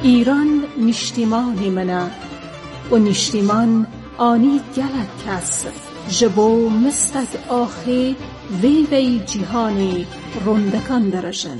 ایران نیشتیمانی منه و نیشتیمان آنی گلک کس جبو مستک آخی وی جهانی رندکان درشن.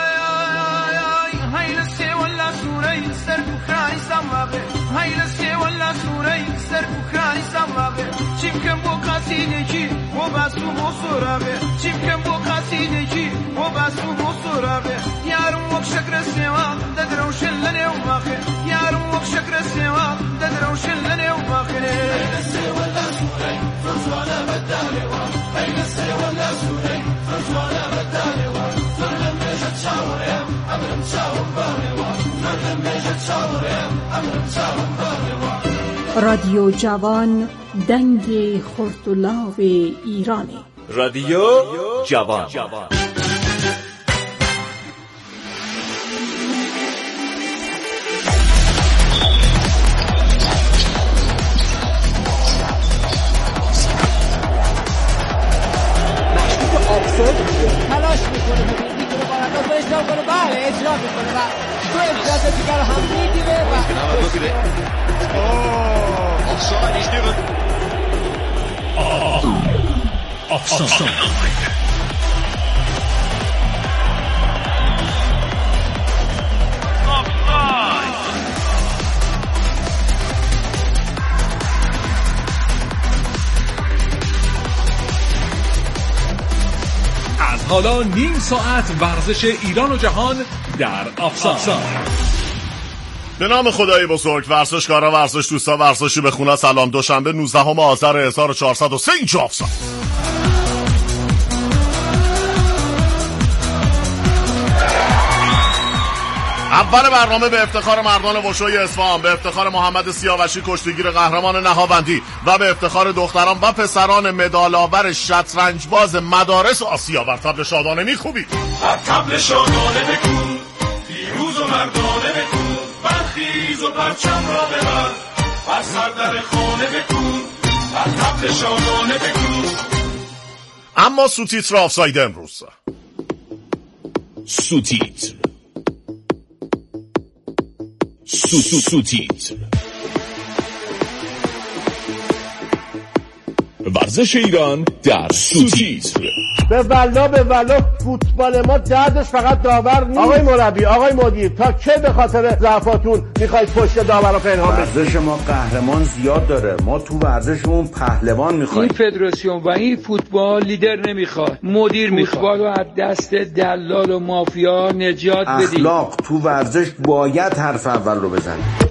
Çimken bu kasideki o basu musurabe Çimken bu kasideki o basu musurabe Yarım vok şakra seva dadro şellene umakhe Yarım vok şakra seva dadro şellene umakhe Ayna seva la surey fazwala badalewa Ayna seva la surey fazwala badalewa Zalem mejat şavrem amrem şavm barewa Zalem mejat şavrem amrem şavm barewa رادیو جوان دنگ خرطلاو ایرانی. رادیو جوان. تلاش میکنه میتونه بالا رو اجرا کنه بله اجرا میکنه و تو امتیاز دیگر رو هم میگیره و offside he's given offside از حالا نیم ساعت ورزش ایران و جهان در آفساید. به نام خدای بزرگ. ورزشکارا، ورزش دوستا، ورزشی به خونه. سلام. دوشنبه 19 آذر 1403 اینجا آفساید. اول برنامه به افتخار مردان وشوی اصفهان، به افتخار محمد سیاوشی کشتیگیر قهرمان نهاوندی و به افتخار دختران و پسران مدال‌آور شطرنج‌باز مدارس آسیا بر طبل شادانه میخوبید. بر طبل شادانه بکن پیروز و مردانه بکن برخیز و پرچم را ببر بر سر در خانه بکن بر طبل شادانه بکن. اما سوتیتر آفساید امروز. سوتیتر سوتیتر ورزش ایران در سوتیتر. به والا فوتبال ما دردش فقط داور نیست. آقای مربی، آقای مدیر، تا چه به خاطر ضعفاتون میخواید پشت داور رو پنهان بکنید؟ ورزش ما قهرمان زیاد داره، ما تو ورزشمون پهلوان میخوایم. این فدراسیون و این فوتبال لیدر نمیخواد، مدیر میخواد. فوتبال رو از دست دلال و مافیا نجات بدید. اخلاق تو ورزش باید حرف اول رو بزنید.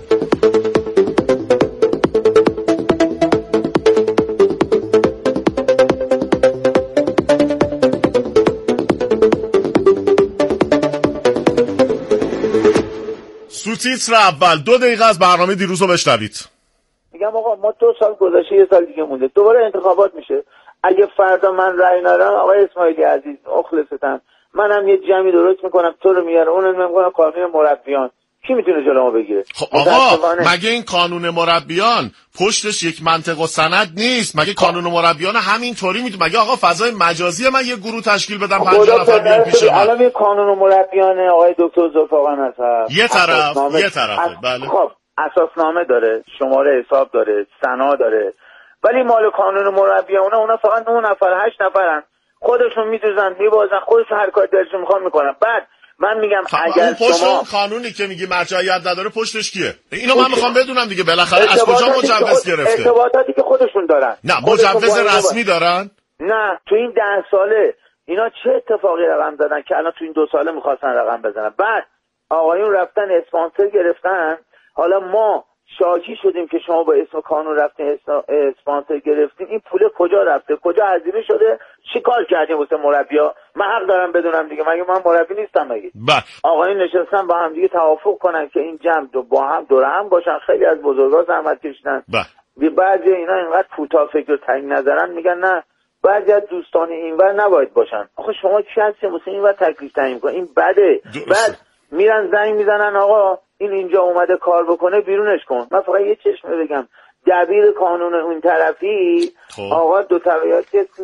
تیتر اول 2 دقیقه از برنامه دیروز رو بشنوید. میگم آقا ما 2 سال گذشته، 1 سال دیگه مونده، دوباره انتخابات میشه. اگه فردا من رأی ندارم، آقای اسماعیلی عزیز مخلصتم، منم یه جمعی درست میکنم، تو رو میارم، اونم میگم قانون مربیان. کی میتونه جلومو بگیره؟ خب آقا مگه این قانون مربیان پشتش یک منطق و سند نیست؟ مگه قانون مربیان همینطوری میتونه؟ مگه آقا فضای مجازی من یه گروه تشکیل بدم 50 نفر بیان پیش من؟ الان این قانون مربیان آقای دکتر ذوالفقار هست، یه طرف بله. خب اساسنامه داره، شماره حساب داره، سنا داره، ولی مال قانون مربیان اونا فقط 9 نفر 8 نفرن، خودشون میدوزن میبازن، خودشون هر کاری دلشون میخوان میکنن. بعد من میگم اگر شما قانونی که میگی مرجعیت نداره پشتش کیه؟ اینو من میخوام بدونم دیگه، بالاخره از کجا مجوز گرفته؟ ارتباطاتی که خودشون دارن. نه مجوز رسمی دارن؟ نه تو این 10 ساله اینا چه اتفاقی رقم زدن که الان تو این 2 ساله میخواستن رقم بزنن. بعد آقایون رفتن اسپانسر گرفتن، حالا ما شاکی شدیم که شما با اسم قانون رفتین اسپانسر گرفتین، این پول کجا رفته، کجا هزینه شده، چیکار کردین واسه مربی‌ها؟ من حق دارم بدونم دیگه، مگه من مربی نیستم مگه؟ آقایون نشستن با هم دیگه توافق کنن که این جمع با هم دور هم باشن. خیلی از بزرگا زحمت کشیدن. بعضی اینا اینقدر کوتاه فکر و تنگ نظرن، میگن نه بعضی از دوستان اینور نباید باشن. آخه شما کی هستین واسه اینور تکلیف تعیین کنین؟ این بده. بعد میرن زنگ میزنن آقا این اینجا اومده کار بکنه بیرونش کن. من فقط یه چشمه بگم، دبیر قانون اون طرفی آقا 2 طبقاتی نیست،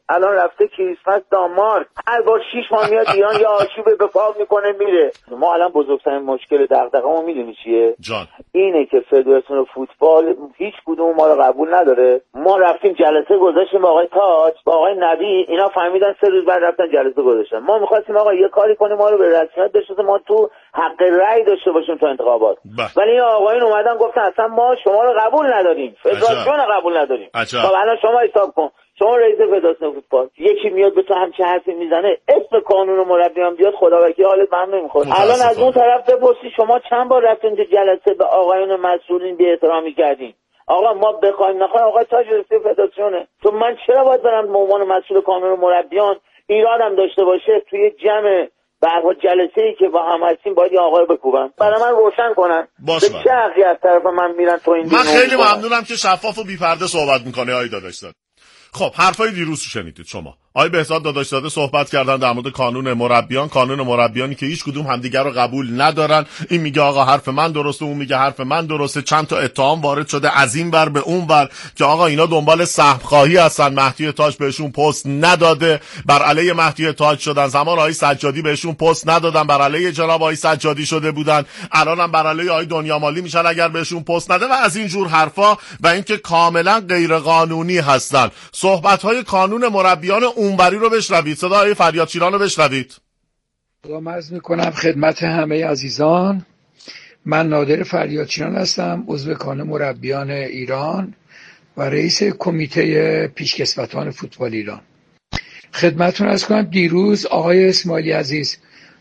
الان رفته کریسمس دانمارک، هر بار 6 ماه میاد ایران یا آشوب به پا میکنه میره. ما الان بزرگترین مشکل دغدغه‌مون میدونی چیه؟ جان اینه که فدراسیون فوتبال هیچ کدوم ما رو قبول نداره. ما رفتیم جلسه گذاشتیم با آقای تاج، با آقای نبی، اینا فهمیدن 3 روز بعد رفتن جلسه گذاشتن. ما می‌خواستیم آقا یه کاری کنیم ما رو به رسمیت بشناسه، ما تو حق رأی داشته باشیم تو انتخابات. ولی این آقایون اومدن گفتن اصلا ما شما رو قبول نداریم، فدراسیون رو قبول نداریم. خب الان شما حساب کن، شما رئیس فدراسیون فوتبال یکی میاد به تو همچین حرفی میزنه، اسم قانون مربیان بیاد، خداوکیلی حالت به هم نمیخوره. الان از اون طرف بپرسی شما چند بار رفتین تو جلسه به آقایون مسئولین بی احترامی کردین؟ آقا ما بخوایم نخوایم آقا تاج رئیس فدراسیونه، تو من چرا باید برم به عنوان مسئول قانون مربیان ایرادم داشته باشه توی جمع برای جلسه‌ای که با هم هستیم باید آقا رو بکوبن؟ برای من روشن کنن به چه حقی از طرف من میرن تو این. من خیلی ممنونم که شفاف و بی پرده صحبت میکنه آقای داداشزاده. خب حرفای دیروز شنیدید شما. آقای بهزاد داداشزاده صحبت کردن در مورد قانون مربیانی که هیچ کدوم همدیگر رو قبول ندارن. این میگه آقا حرف من درسته، اون میگه حرف من درسته. چند تا اتهام وارد شده از این ور به اون ور که آقا اینا دنبال سهم خواهی هستن. مهدی تاج بهشون پست نداده، بر علیه مهدی تاج شدن. زمان آقای سجادی بهشون پست ندادن، بر علیه جناب آقای سجادی شده بودن. الانم بر علیه آقای دنیامالی میشن اگر بهشون پست نده و از این جور حرفا و اینکه کاملا غیر قانونی هستن. صحبت‌های قانون مربیان اونوری رو بشنوید، صدای فریاد شیران رو بشنوید. سلام عرض میکنم خدمت همه عزیزان. من نادر فریاد شیران هستم، عضو کانون مربیان ایران و رئیس کمیته پیشکسوتان فوتبال ایران. خدمتتون عرض کنم دیروز آقای اسماعیلی عزیز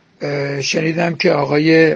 شنیدم که آقای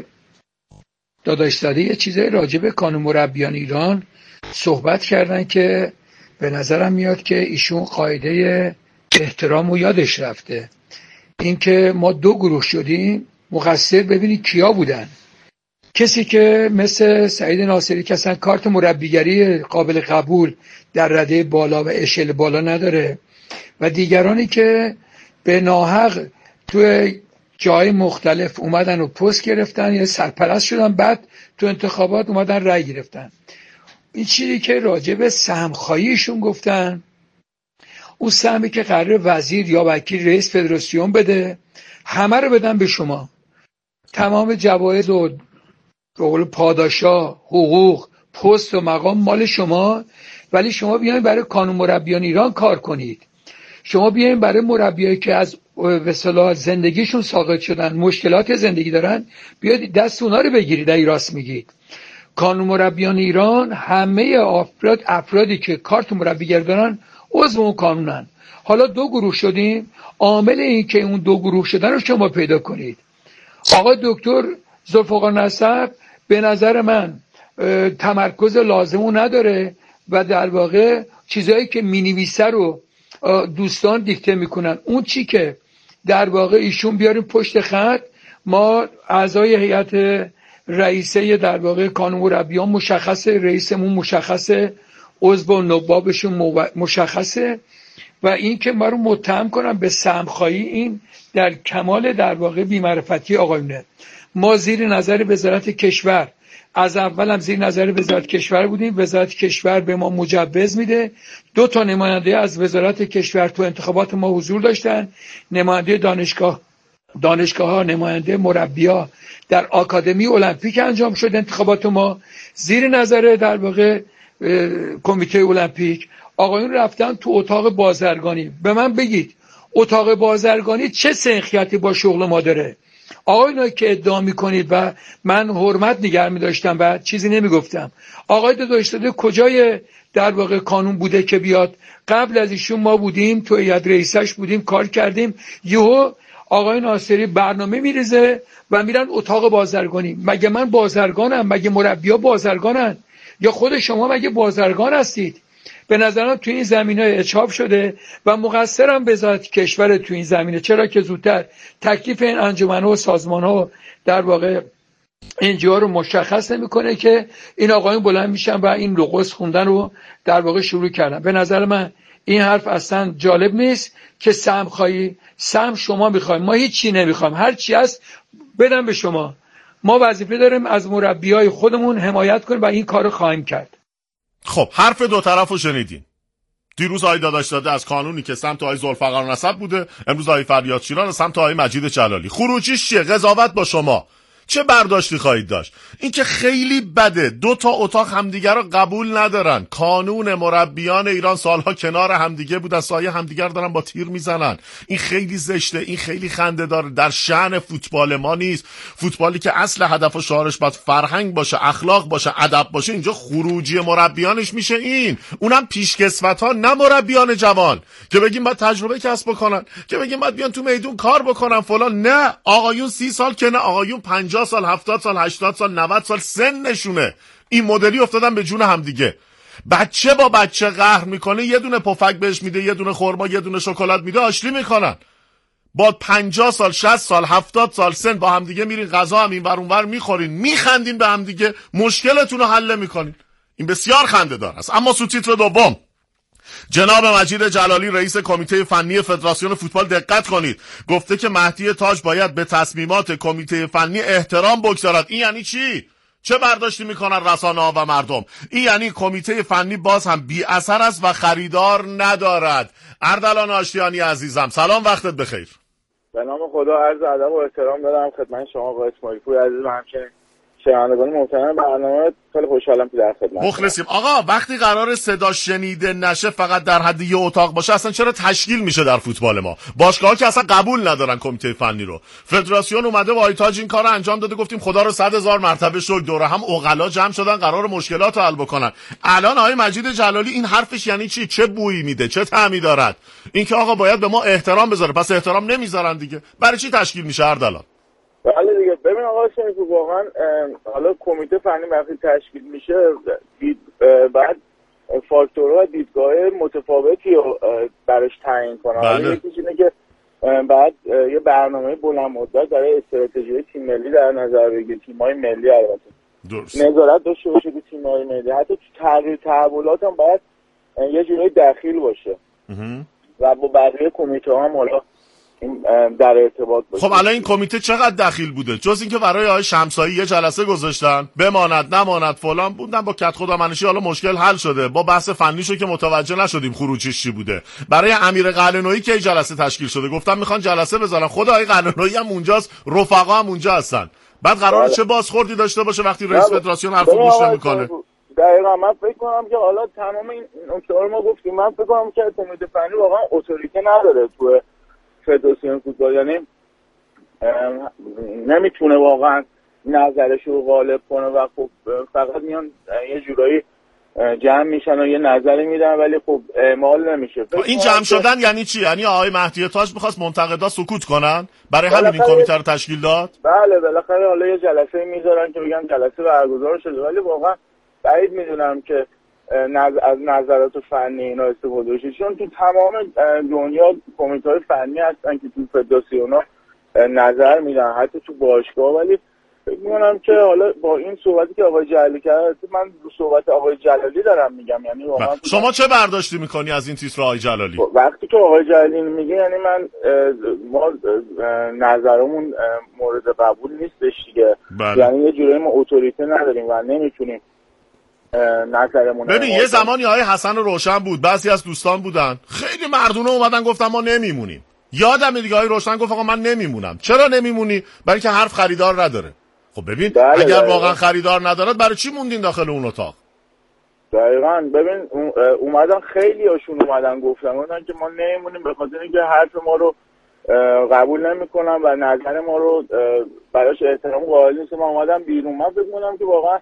داداشزاده یه چیزای راجع به کانون مربیان ایران صحبت کردن که به نظرم میاد که ایشون قاعده احترام و یادش رفته. این که ما 2 گروه شدیم، مقصر ببینید کیا بودن. کسی که مثل سعید ناصری که اصلا کارت مربیگری قابل قبول در رده بالا و اشل بالا نداره و دیگرانی که به ناحق توی جای مختلف اومدن و پست گرفتن یا سرپرست شدن، بعد تو انتخابات اومدن رأی گرفتن. این چیزی که راجع به سهمخواهیشون گفتن، اون سهمی که قرار وزیر یا وکیل رئیس فدراسیون بده همه رو بدن به شما، تمام جوایز و پاداشا، حقوق، پست و مقام مال شما، ولی شما بیاین برای کانون مربیان ایران کار کنید. شما بیاین برای مربیایی که از به اصطلاح زندگیشون ساقط شدن، مشکلات زندگی دارن، بیاید دست اونا رو بگیرید. ای راست میگید. کانون مربیان ایران همه افرادی که کارت مربیگر دارن عضو اون کانونن. حالا 2 گروه شدیم، عامل این که اون 2 گروه شدن رو شما پیدا کنید. آقای دکتر ذوالفقار نسب به نظر من تمرکز لازمو نداره و در واقع چیزایی که مینویسه رو دوستان دیکته میکنن. اون چی که در واقع ایشون بیاریم پشت خط، ما اعضای هیئت رئیسه در واقع کانون مربیان مشخصه، رئیسمون مشخصه، عضو و نوابشون مشخصه و این که ما رو متهم کنن به سهمخواهی، این در کمال در واقع بی‌معرفتی آقایونه. ما زیر نظر وزارت کشور، از اول هم زیر نظر وزارت کشور بودیم. وزارت کشور به ما مجوز میده. 2 تا نماینده از وزارت کشور تو انتخابات ما حضور داشتن، نماینده دانشگاه ها، نماینده مربی‌ها. در آکادمی المپیک انجام شد انتخابات ما زیر نظر در واقع کمیته المپیک. آقایون رفتن تو اتاق بازرگانی. به من بگید اتاق بازرگانی چه سنخیتی با شغل ما داره؟ آقایونایی که ادعا میکنید و من حرمت نگه می‌داشتم و چیزی نمیگفتم، آقای داداشزاده کجای در واقع قانون بوده که بیاد؟ قبل از ایشون ما بودیم تو هیئت رئیسش بودیم، کار کردیم، یهو آقای ناصری برنامه میریزه و میرن اتاق بازرگانی. مگه من بازرگانم؟ مگه مربی‌ها بازرگانن؟ یا خود شما مگه بازرگان هستید؟ به نظرم تو این زمینه اچاپ شده و مقصرم وزارت کشور تو این زمینه. چرا که زودتر تکلیف این انجمن‌ها و سازمان‌ها در واقع اینجا رو مشخص نمی‌کنه که این آقایون بلند میشن و این لغز خوندن رو در واقع شروع کردن. به نظر من این حرف اصلا جالب نیست که سهم خواهی. سهم شما می‌خواید، ما هیچ چی نمی‌خوایم، هر چی هست بدم به شما. ما وظیفه داریم از مربیای خودمون حمایت کنیم و این کارو خواهیم کرد. خب حرف 2 طرفو شنیدین. دیروز آقای داداش زاده از کانونی که سمت آقای ذوالفقار نسب بوده، امروز آقای فریاد شیران سمت آقای مجید جلالی. خروجیش چیه؟ قضاوت با شما. چه برداشتی خواهید داشت؟ این که خیلی بده. 2 تا اتاق همدیگر رو قبول ندارن. کانون مربیان ایران سالها کنار همدیگه بودن، سایه همدیگر دارن با تیر میزنن. این خیلی زشته، این خیلی خنده داره، در شأن فوتبال ما نیست. فوتبالی که اصل هدف و شعارش باید فرهنگ باشه، اخلاق باشه، ادب باشه، اینجا خروجی مربیانش میشه این. اونم پیشکسوت‌ها، نه مربیان جوان که بگیم باید تجربه کسب بکنن، که بگیم باید بیان تو میدون کار بکنن فلان. نه، آقایون 30 سال که نه، آقایون 50 سال، 70 سال، 80 سال، 90 سال سنشونه. این مدلی افتادن به جون همدیگه. بچه با بچه قهر میکنه، یه دونه پفک بهش میده، یه دونه خرما، یه دونه شکلات میده، آشتی میکنن. با 50 سال، 60 سال، 70 سال سن با همدیگه میرین غذا هم این ور اون ور میخورین، میخندین به همدیگه، مشکلتون رو حل میکنین. این بسیار خنده دار است. اما سوتیتر دوم، جناب مجید جلالی رئیس کمیته فنی فدراسیون فوتبال دقت کنید، گفته که مهدی تاج باید به تصمیمات کمیته فنی احترام بگذارد. این یعنی چی؟ چه برداشتی میکنن رسانه‌ها و مردم؟ این یعنی کمیته فنی باز هم بی اثر است و خریدار ندارد. اردلان آشتیانی عزیزم، سلام، وقتت بخیر. به نام خدا عرض ادب و احترام دارم خدمت شما آقای اسماعیل پور عزیز و همچنین شنوندگان محترم برنامه. خیلی خوشحالم که در خدمت مخلصیم. آقا وقتی قرار صدا شنیده نشه، فقط در حد یه اتاق باشه، اصلا چرا تشکیل میشه در فوتبال ما؟ باشگاه‌ها که اصلا قبول ندارن کمیته فنی رو. فدراسیون اومده با آیتاج این کارو انجام داده، گفتیم خدا رو 100,000 مرتبه شکر، دوره هم عقلا جمع شدن قرار مشکلات رو حل بکنن. الان آقای مجید جلالی این حرفش یعنی چی؟ چه بویی میده؟ چه طعمی دارد؟ اینکه آقا باید به ما احترام بذاره، پس احترام نمیذارن دیگه. برای چی تشکیل میشه اردلان؟ بله دیگه. ببین آقا شنیدی، واقعا حالا کمیته فنی وقتی تشکیل میشه بعد فاکتورها و دیدگاه متفاوتی رو براش تعیین کنن. بله. یکیش اینه که بعد یه برنامه بلند مدت برای استراتژی تیم ملی در نظر بگیره، تیم‌های ملی البته درست. نظارت داشته باشه به تیم‌های ملی، حتی تو تغییر تحولات هم باید یه جوری دخیل باشه و با بقیه کمیته هم حالا در ارتباط باشه. خب الان این کمیته چقدر دخیل بوده؟ جز اینکه برای آقای شمسایی یه جلسه گذاشتن، بماند نماند فلان بودن، با کت خدامنشی حالا مشکل حل شده، با بحث فنیشو که متوجه نشدیم خروجیش چی بوده. برای امیر قلعه‌نویی که جلسه تشکیل شده، گفتن میخوان جلسه بذارن، خود آقای قلعه‌نویی هم اونجاست، رفقا هم اونجا هستن. بعد قراره چه بازخوردی داشته باشه وقتی رئیس فدراسیون حرفو گوش نمیکنه؟ دقیقاً من فکر کنم که حالا تمام این نکته‌ها رو ما گفتیم. من فکر کنم که کمیته فنی واقعا اتوریته نداره تو فدراسیون فوتبال، یعنی نمیتونه واقعا نظرش رو غالب کنه و خب فقط میان یه جورایی جمع میشن و یه نظری میدن ولی خب اعمال نمیشه. این جمع شدن یعنی چی؟ یعنی آقای مهدی تاج میخواست منتقدا سکوت کنن؟ برای همین این کمیته رو تشکیل داد؟ بله بالاخره حالا یه جلسه میذارن که بگن جلسه برگزار شده، ولی واقعا بعید میدونم که از نظرات فنی اینا استفاده بشه، چون تو تمام دنیا کمیته‌های فنی هستن که تو فدراسیون‌ها نظر میدن، حتی تو باشگاه. ولی فکر می‌کنم که حالا با این صحبتی که آقای جلالی کرد، من رو صحبت آقای جلالی دارم میگم، یعنی واقعا شما چه برداشتی می‌کنی از این تیتر آقای جلالی؟ وقتی که آقای جلالی میگه یعنی ما نظرمون مورد قبول نیستش دیگه. یعنی یه جوری ما اتوریته نداریم و نمیتونیم نظرمون. ببین یه زمانی آقای حسن روشن بود، بعضی از دوستان بودن خیلی مردونه اومدن گفتن ما نمیمونیم. یادم دیگه آقای روشن گفت آقا من نمیمونم. چرا نمیمونی؟ برای که حرف خریدار نداره. خب ببین اگر واقعا خریدار ندارد برای چی موندین داخل اون اتاق؟ دقیقاً. ببین اومدن خیلی هاشون اومدن گفتن که ما نمیمونیم به خاطر اینکه حرف ما رو قبول نمیکنن و نظر ما رو براش احترام قائل نیست. من اومدم بیرون. من فکر می‌کنم که واقعا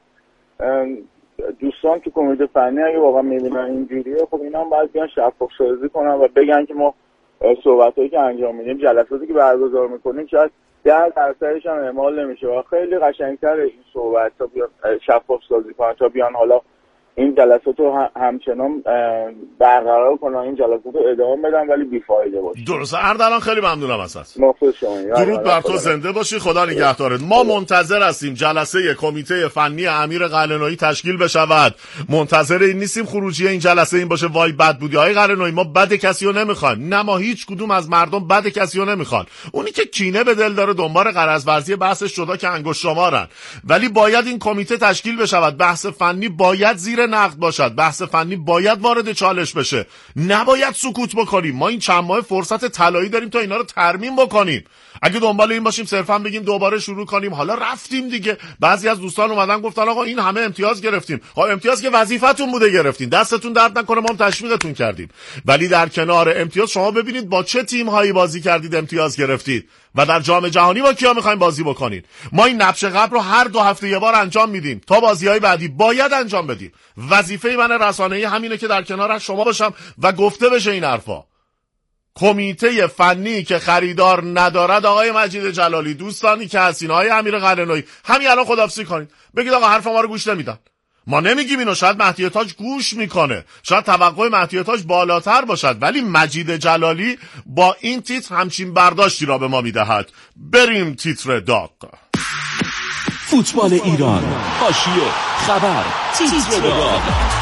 دوستان تو کمیته فنی اگه واقعا میبینن اینجوریه، خب اینا هم باید بیان شفاف سازی کنن و بگن که ما صحبتایی که انجام میدیم، جلساتی که برگزار میکنیم شاید 10% هم اعمال نمیشه و خیلی قشنگتر این صحبت تا بیان شفاف سازی کنن تا بیان حالا این جلسات رو همچنان برقرار کنن، این جلسات رو ادامه بدن ولی بیفایده باشه. درسته. اردلان خیلی ممنونم ازت. درود بر تو، زنده باشی، خدا نگهدارت. ما منتظر هستیم جلسه کمیته فنی امیر قلعه‌نویی تشکیل بشود. منتظر این نیستیم خروجی این جلسه این باشه وای بد بودی. آقای قلعه‌نویی ما بد کسی رو نمیخوایم، نه ما هیچ کدوم از مردم بد کسی رو نمیخوان. اونی که کینه به دل داره دنبال غرض ورزی بحثش جدا که انگشت شمارن، ولی باید این کمیته تشکیل بشود. بحث فنی باید زیر زیر نقد باشد، بحث فنی باید وارد چالش بشه، نباید سکوت بکنیم. ما این چند ماه فرصت طلایی داریم تا اینا رو ترمیم بکنیم. اگه دنبال این باشیم صرفا بگیم دوباره شروع کنیم، حالا رفتیم دیگه. بعضی از دوستان اومدن گفتن آقا این همه امتیاز گرفتیم. امتیاز که وظیفتون بوده گرفتین، دستتون درد نکنه، ما هم تشویقتون کردیم. ولی در کنار امتیاز شما ببینید با چه تیم هایی بازی کردید امتیاز گرفتید و در جام جهانی با کیا میخوایم بازی بکنید. ما این نبش قبل رو هر 2 هفته یه بار انجام میدیم تا بازی‌های بعدی باید انجام بدیم. وظیفه من رسانه‌ای همینه که در کنار شما باشم و گفته بشه این حرفا. کمیته فنی که خریدار ندارد، آقای مجید جلالی، دوستانی که هستین، آقای امیر قلعه‌نویی، همین الان خداحافظی کنید، بگید آقا حرف ما رو گوش نمیدن. ما نمیگیم اینو، شاید مهدی تاج گوش میکنه، شاید توقع مهدی تاج بالاتر باشد، ولی مجید جلالی با این تیتر همچین برداشتی را به ما میدهد. بریم تیتر داغ. فوتبال ایران، حاشیه، خبر، تیتر داغ.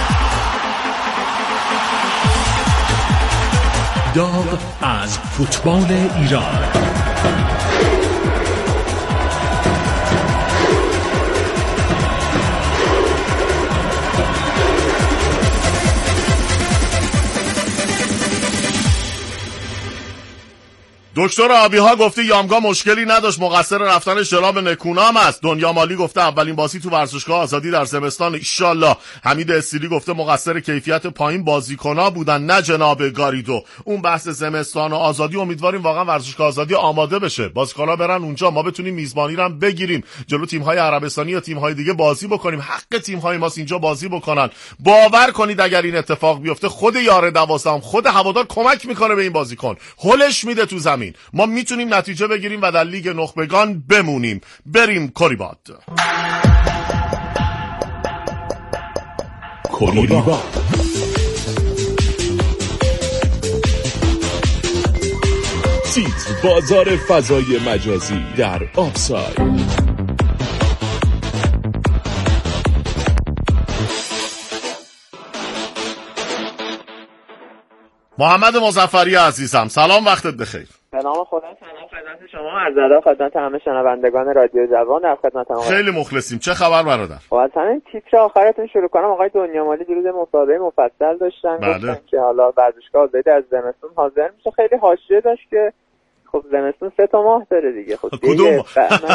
داغ از فوتبال ایران. دکتر آبی‌ها گفته یامگا مشکلی نداشت، مقصر رفتن جناب نکونام است. دنیا مالی گفته اولین بازی تو ورزشگاه آزادی در زمستان ایشالله. حمید استیلی گفته مقصر کیفیت پایین بازیکن‌ها بودن نه جناب گاریدو. اون بحث زمستان و آزادی، امیدواریم واقعا ورزشگاه آزادی آماده بشه، بازیکن‌ها برن اونجا، ما بتونیم میزبانی رو هم بگیریم، جلو تیم‌های عربستانی یا تیم‌های دیگه بازی بکنیم، حق تیم‌های ما اینجا بازی بکنن. باور کنید اگر این اتفاق بیفته خود یار 12 خود هوادار کمک میکنه به این بازیکن، هولش میده تو زمین. ما میتونیم نتیجه بگیریم و در لیگ نخبگان بمونیم. بریم کوریباد. تیتر بازار فضای مجازی در آفساید. محمد مظفری عزیزم، سلام، وقتت بخیر. به نام خدا، سلام خدمت شما، عرض ادب خدمت همه شنوندگان رادیو جوان، در خدمت شما. خیلی مخلصیم. چه خبر برادر؟ خب از همین تیتر آخرتون شروع کنم. آقای دنیا مالی دیروز مصاحبه مفصل داشتن، گفتن که حالا ورزشگاه آزادی از زمستون حاضر میشه. خیلی حاشیه داشت که خب زمستون 3 ماه داره دیگه. خب کدوم؟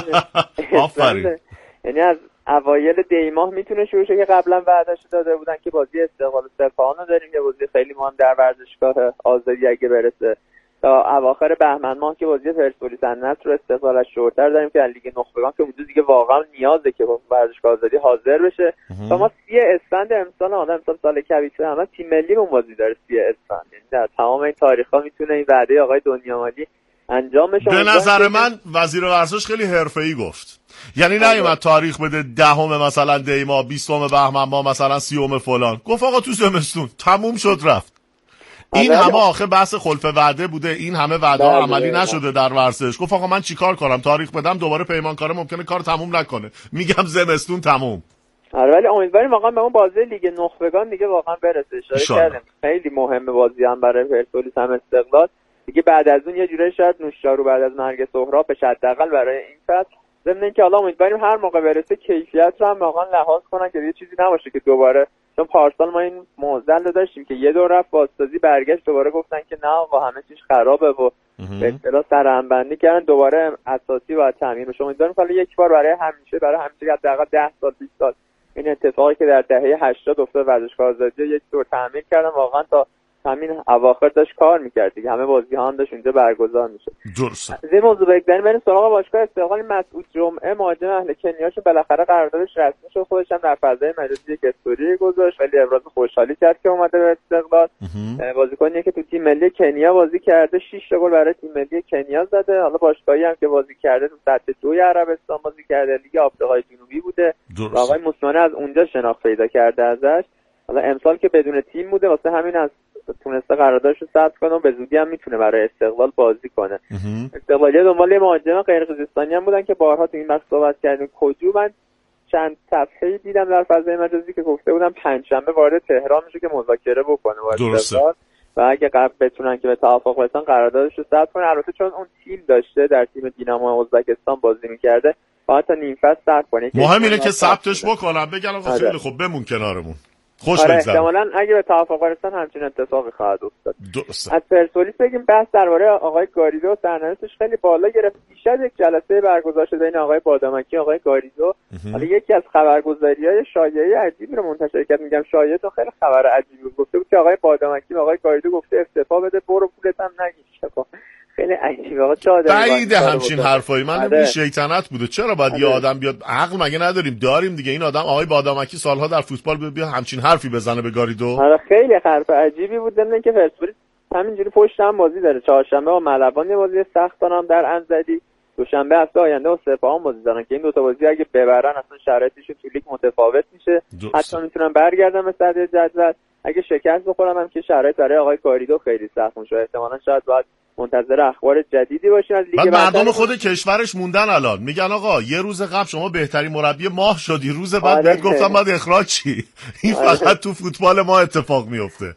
آفرین. یعنی از اوایل دی ماه میتونه شروع شه که قبلا وعده‌اش داده بودن که بازی استقلال سپاهان رو داریم، یه بازی خیلی مهم در ورزشگاه آزادی اگه برسه، تا اواخر بهمن ماه که بازی پرسپولیس النصر رو استقلال از شورتر داریم که لیگ نخبگان که اونجا دیگه واقعا نیازه که ورزشگاه آزادی حاضر بشه. تا ما 30 اسفند امسال سال کبیره همه تیم ملی اون بازی داره 30 اسفند. یعنی در تمام این تاریخ‌ها میتونه این وعده آقای دنیا مالی انجام بشه. به نظر من وزیر ورزش خیلی حرفه‌ای گفت، یعنی نیومد تاریخ بده 10 مثلا دی ماه، 20 بهمن ماه، مثلا 30 فلان، گفت آقا تو زمستون تموم شد رفت. این همه آخه بحث خلف وعده بوده، این همه وعده ها عملی نشده در ورزش. گفت آقا من چیکار کنم، تاریخ بدم دوباره پیمانکاره ممکنه کار تموم نکنه، میگم زمستون تموم. آره ولی امیدواریم واقعا به اون بازی لیگ نخبگان دیگه واقعا برسه. اشاره کردیم خیلی مهمه بازی هم برای پرسپولیس هم استقلال دیگه. بعد از اون یه جوری شاید نوشدارو بعد از مرگ سهراب بشه حداقل برای این فصل. ضمن اینکه حالا امیدواریم هر موقع برسه کیفیت رو هم واقعا لحاظ کنن که یه چیزی نباشه که دوباره، چون پارسال ما این معضل رو داشتیم که یه دور رفت بازسازی برگشت دوباره گفتن که نه آقا همه چیز خرابه و به اصطلاح سرهمبندی کردن، دوباره اساسی باید تعمیر بشه. امیدواریم حالا یک بار برای همیشه حداقل 10 سال 20 سال این اتفاقی که در دهه 80 افتاد ورزشگاه آزادی یک دور تعمیر کردن، واقعا تا همین اواخر داشت کار می‌کرد دیگه، همه بازی‌ها هم داشت اونجا برگزار می‌شد. درسته. از این موضوع بگذاریم بریم سراغ باشگاه استقلال. مسعود جمعه مهاجم اهل کنیاشون بالاخره قراردادش رسمی شد. خودش هم در فضای مجازی یک استوری گذاشت ولی ابراز خوشحالی کرد که اومده به استقلال. بازیکنیه که تو تیم ملی کنیا بازی کرده، 6 گل برای تیم ملی کنیا زده. حالا باشگاهی هم که بازی کرده تو سطح 2 عربستان بازی کرده، لیگ آفریقای جنوبی بوده. آقای موسیمانی از اونجا شناخت پیدا کرده ازش. حالا امسال که بدون تیم بوده واسه همین از تونسته قراردادش رو ثبت کنه و به زودی هم میتونه برای استقلال بازی کنه. استقلالی‌ها دنبال مهاجم قرقیزستانی هم بودن که بارها تو این بحث صحبت کردیم. کجو من چند صفحه‌ای دیدم در فضای مجازی که گفته بودن پنجشنبه وارد تهران میشه که مذاکره بکنه با استقلال و اگه بتونن که به توافق برسن قراردادش رو ثبت کنه. البته چون اون تیم داشته در تیم دینامو ازبکستان بازی می‌کرده باید تا نیم فصل صبر کنه. مهم اینه که ثبتش بکنن، بگن آقا خیلی خوب بمون کنارمون. خوش آره بگذره. احتمالاً اگه به توافق برسن همچین اتفاقی خواهد افتاد. درسته. از پرسپولیس بگیم بحث درباره آقای گاریدو سرنوشتش خیلی بالا گرفت. بیش از یک جلسه برگزار شده بین آقای بادامکی و آقای گاریدو. حالا یکی از خبرگزاری‌های شایعه عجیبی رو منتشر کرد، میگم شایعه تو خیلی خبر عجیبی بود. گفته بود که آقای بادامکی به آقای گاریدو گفته استعفا بده، برو پولت هم نگیر. خیلی عجیبه. آقا چه آدمی بعید همچین حرفایی. من نمیدونم شیطنت بوده. چرا باید یه آدم بیاد، عقل مگه نداریم؟ داریم دیگه. این آدم آقای بادامکی سالها در فوتبال بیا همچین حرفی بزنه به گاریدو. آره خیلی حرف عجیبی بود. ضمن اینکه پرسپولیس همینجوری پشت هم بازی داره. چهارشنبه با ملوان بازی سخت دارن در انزلی، دوشنبه هفته آینده با سپاهان بازی دارن که این دو تا بازی اگه ببرن اصلا شرایطش تو لیگ متفاوت میشه. حتی میتونن برگردن به صدر جدول. اگه شکست بخورن هم که شرایط برای آقای گاریدو خیلی سخت میشه. احتمالاً شاید باید منتظر اخبار جدیدی باشین از لیگ. مردم خود کشورش موندن الان میگن آقا یه روز قبل شما بهترین مربی ماه شدی، روز بعد بهت گفتم بعد اخراج چی. این فقط تو فوتبال ما اتفاق میفته.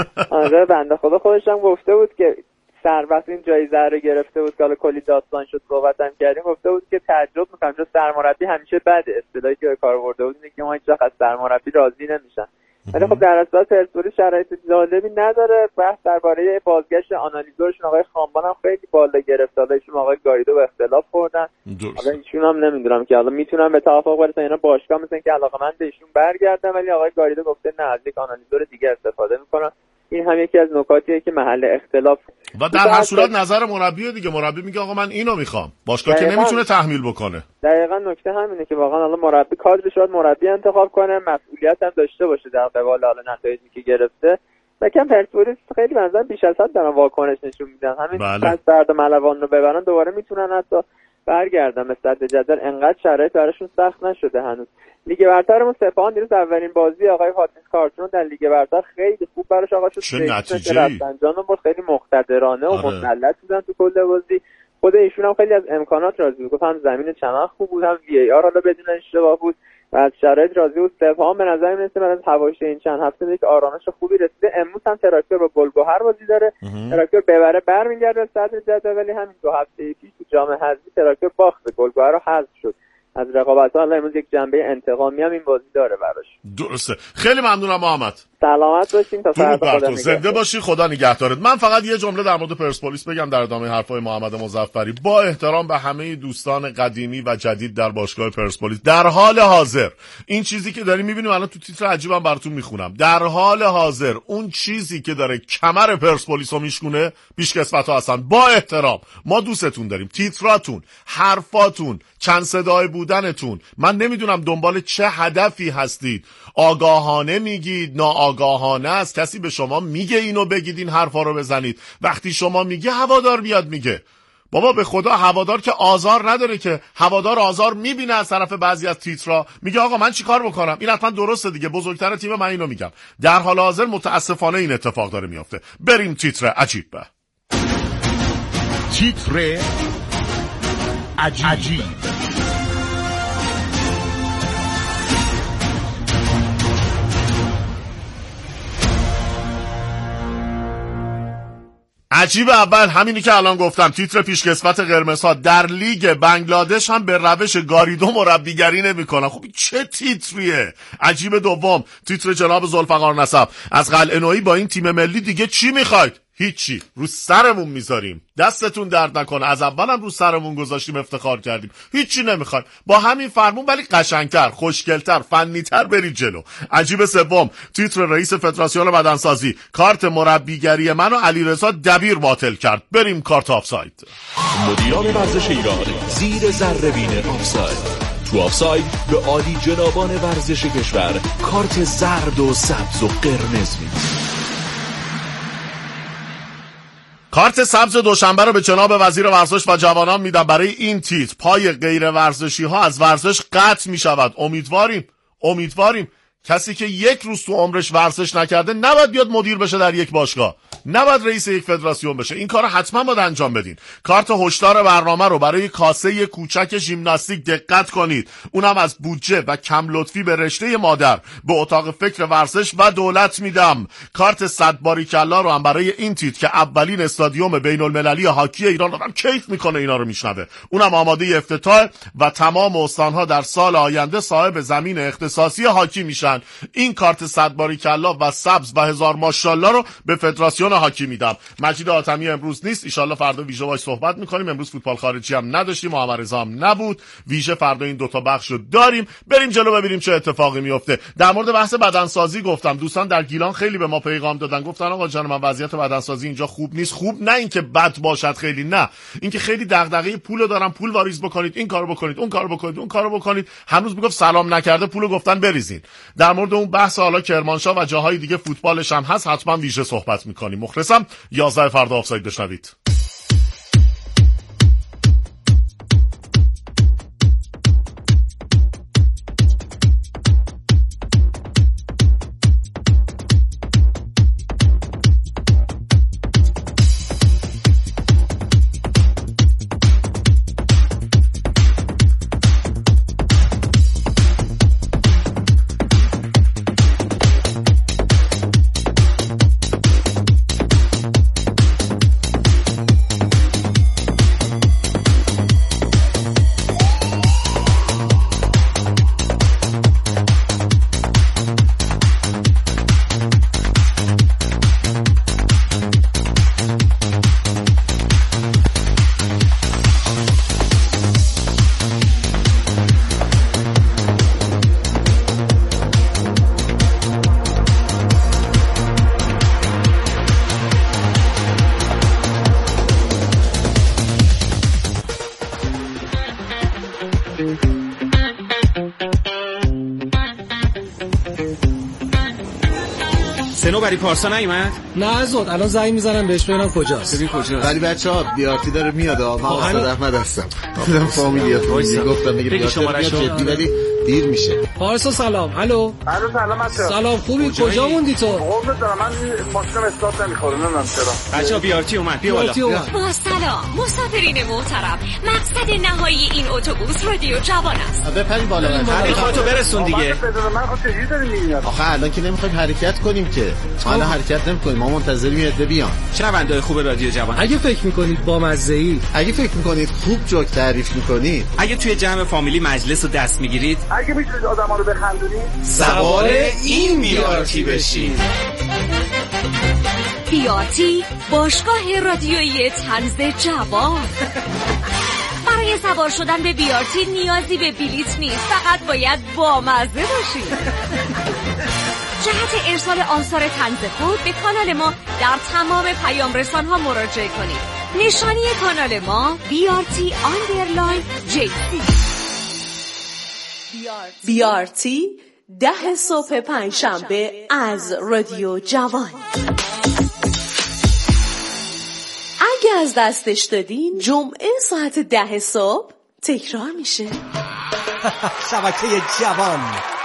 آره بنده خدا خودش هم گفته بود که سربست این جایزه رو گرفته بود که حالا کلی داستان شد صحبتم کردیم. گفته بود که تعجب میکنم چون سرمربی همیشه بده. اصطلاحی که کار برده بود اینه که ما هیچ وقت از سرمربی راضی نمیشن. ولی خب در اصل پرسپولیس شرایط جالبی نداره. بحث درباره بازگشت آنالیزورشون آقای خانبان هم خیلی بالا گرفت. حالا ایشون آقای گاریدو به اختلاف خوردن. حالا ایشون هم نمیدونم که حالا میتونن به توافق برسن اینا. باشگاه مثلا که علاقه‌مند ایشون برگردن، ولی آقای گاریدو گفته نه از یک آنالیزور دیگه استفاده میکنن. این هم یکی از نکاتیه که محل اختلاف و در هر صورت نظر مربی دیگه. مربی میگه آقا من اینو میخوام، باشگاه که نمیتونه تحمیل بکنه. دقیقاً نکته همینه که واقعا حالا مربی کادرش باید مربی انتخاب کنه، مسئولیت هم داشته باشه در قبال حالا نتایجی که گرفته. مثلا پرسپولیس خیلی بنظر بیش از حد دارن واکنش نشون میدن. همین پس بعد ملوان رو ببرن دوباره میتونن حتی برگردن به صدر جدول. انقدر شرایط براشون سخت نشده هنوز. لیگ برترمون سپاهان دیروز اولین بازی آقای فاطمی کارتون در لیگ برتر خیلی خوب براش آقا شد. چه نتیجه‌ای رفسنجان بود، خیلی مقتدرانه و مسلط بودن تو کل بازی. خود ایشون هم خیلی از امکانات راضی بود. هم زمین چمن خوب بود، هم وی ای آر حالا بدون اشتباه بود و از شرایط راضی بود. سپاهان به نظر میاد از حواشی این چند هفته یک آرامش خوبی رسیده. امروز هم تراکتور با گلگهر بازی داره. تراکتور ببره برمیگرده صدر جدول، ولی همین دو هفته پیش تو جام حذفی تراکتور باخت، گلگهر رو حذف شد از رقابت‌ها. الان امروز یک جنبه انتقامی هم این بازی داره براش. درسته. خیلی ممنونم محمد. سلامت باشین تا فردا. خدا زنده باشی، خدا نگهدارت. من فقط یه جمله در مورد پرسپولیس بگم در ادامه حرفای محمد مظفری. با احترام به همه دوستان قدیمی و جدید در باشگاه پرسپولیس، در حال حاضر این چیزی که داریم می‌بینیم الان تو تیتر عجیبم براتون میخونم، در حال حاضر اون چیزی که داره کمر پرسپولیس رو میشکونه پیشکسوت‌ها هستن. با احترام ما دوستتون داریم، تیتراتون، حرفاتون، چند صدای بودنتون، من نمیدونم دنبال چه هدفی هستید. آگاهانه میگید، ناآگاهانه است. کسی به شما میگه اینو بگید، این حرفا رو بزنید. وقتی شما میگه هوادار میاد میگه. بابا به خدا هوادار که آزار نداره که. هوادار آزار میبینه از طرف بعضی از تیترا، میگه آقا من چیکار بکنم؟ این حتما درسته دیگه، بزرگتر تیم من اینو میگم. در حال حاضر متاسفانه این اتفاق داره میفته. بریم تیتر عجیب. تیتر عجیب. عجیب اول همینی که الان گفتم، تیتر پیشکسوت قرمزها در لیگ بنگلادش هم به روش گاریدو مربیگری نمی‌کنه. خب چه تیتریه؟ عجیب دوم، تیتر جناب ذوالفقار نسب از قلعه نویی با این تیم ملی دیگه چی میخواید؟ هیچی، رو سرمون میذاریم. دستتون درد نکنه، از اولم رو سرمون گذاشتیم افتخار کردیم. هیچی نمیخوایم، با همین فرمون ولی قشنگتر، خوشگلتر، فنیتر برید جلو. عجیب سوم، تیتر رئیس فدراسیون بدنسازی کارت مربیگری منو علیرضا دبیر باطل کرد. بریم کارت آفساید. مدیران ورزش ایران زیر ذره‌بین آفساید. تو آفساید به عالی جنابان ورزش کشور کارت زرد و سبز و قرمز میدن. کارت سبز دوشنبه رو به جناب وزیر ورزش و جوانان میدم. برای این تیتر پای غیر ورزشی ها از ورزش قطع می شود. امیدواریم کسی که یک روز تو عمرش ورزش نکرده نباید بیاد مدیر بشه در یک باشگاه، نباید رئیس یک فدراسیون بشه. این کارو حتما باید انجام بدین. کارت هشدار برنامه رو برای کاسه کوچک ژیمناستیک دقت کنید. اونم از بودجه و کم لطفی به رشته مادر به اتاق فکر ورزش و دولت میدم. کارت 100 باریکلا رو هم برای این تیتر که اولین استادیوم بین المللی هاکی ایران رو کیف میکنه اینا رو میشنوه، اونم آماده افتتاح و تمام استانها در سال آینده صاحب زمین اختصاصی هاکی میشن. من این کارت 100 باریکالله و سبز و 1000 ماشاءالله رو به فدراسیون هاکی میدم. مجید حاتمی امروز نیست، ان شاءالله فردا ویژه باهاش صحبت میکنیم. امروز فوتبال خارجی هم نداشتیم، محمد رضا هم نبود، ویژه فردا این دوتا بخشو داریم. بریم جلو ببینیم چه اتفاقی میفته. در مورد بحث بدنسازی گفتم، دوستان در گیلان خیلی به ما پیغام دادن، گفتن آقا جان من وضعیت بدنسازی اینجا خوب نیست. خوب نه اینکه بد باشد، خیلی نه، اینکه خیلی دغدغه پولو دارن، پول واریز بکنید، این کارو بکنید، اون کارو بکنید، اون کارو بکنید. هنوز میگفت سلام نکرده پولو گفتن بریزین. در مورد اون بحث حالا کرمانشاه و جاهای دیگه فوتبالش هم هست، حتما ویژه صحبت میکنیم. مخلصم. 11 فردا آفساید بشنوید. سنوبری پارسا نیومد؟ نه زود الان زنگ میزنم بهش ببینم کجاست. ببین کجاست. ولی بچه‌ها بیارتی داره میاد. من استاد احمد هستم. دیدم فامیلیات گفتم میگه بیارتی جدی ولی دیر میشه. پارسا سلام. الو سلام بچه‌ها. سلام خوبی؟ کجا موندی تو؟ قربونت برم من ماشینم استارت نمیخوره نمیدونم چرا. بچه‌ها بیارتی اومد. بیا بالا. با سلام مسافرین محترم، مقصد نهایی این اتوبوس رادیو جوان است. بپری بالا. همین خودتو برسون دیگه. من خودت چجوری داری میگی؟ آخه الان که نمیخوایم حرکت کنیم که. حالا حرکت نمی‌کنیم، ما منتظریم یه عده بیان. شنونده‌های خوب رادیو جوان، اگه فکر می‌کنید با مزه‌ای، اگه فکر می‌کنید خوب جوک تعریف می‌کنید، اگه توی جمع فامیلی مجلس رو دست می‌گیرید، اگه می‌تونید آدم‌ها رو بخندونید، سوار این بیارتی بشین. بیارتی باشگاه رادیویی طنز جوان. برای سوار شدن به بیارتی نیازی به بلیت نیست، فقط باید بامزه باشید. جهت ارسال آثار طنز خود به کانال ما در تمام پیام رسان‌ها مراجعه کنید. نشانی کانال ما BRT_JC. بیارتی 10 صبح پنجشنبه از رادیو جوان. اگه از دستش دادین جمعه ساعت 10 صبح تکرار میشه. شبکه جوان.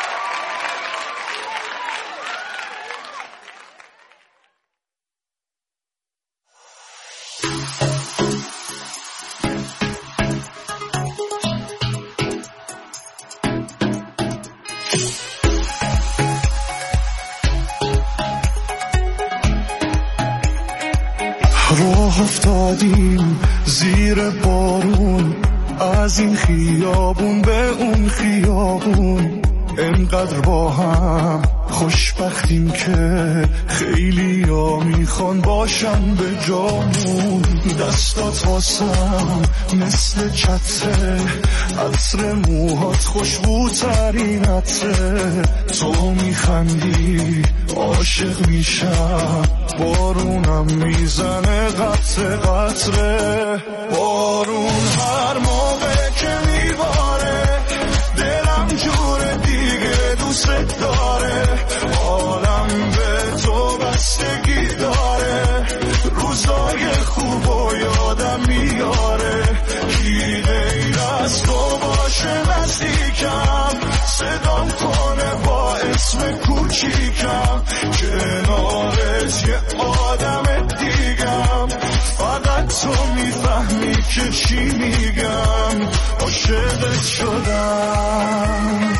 راه افتادیم زیر بارون، از این خیابون به اون خیابون، انقدر با هم خوشبختیم که خیلی ها میخوان باشن به جامون. دستات واسم مثل چتره، عطر موهات خوشبوترین عطره، تو میخندی عاشق میشم، بارونم میزنه قطره قطره. بارون هر موقع که میباره دلم جور دیگه دوست داره، عالم به تو بستگی داره، روزای خوب و یادم میاره، کی غیر از تو باشه نزدیکم، صدام کنه با اسم کوچیکم، کنارت یه آدم دیگم، فقط تو میفهمی که چی میگم، عاشقت شدم.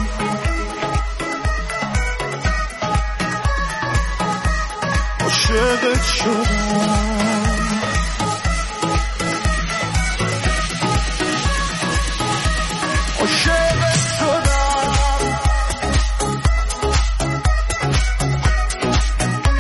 عاشقت شدم.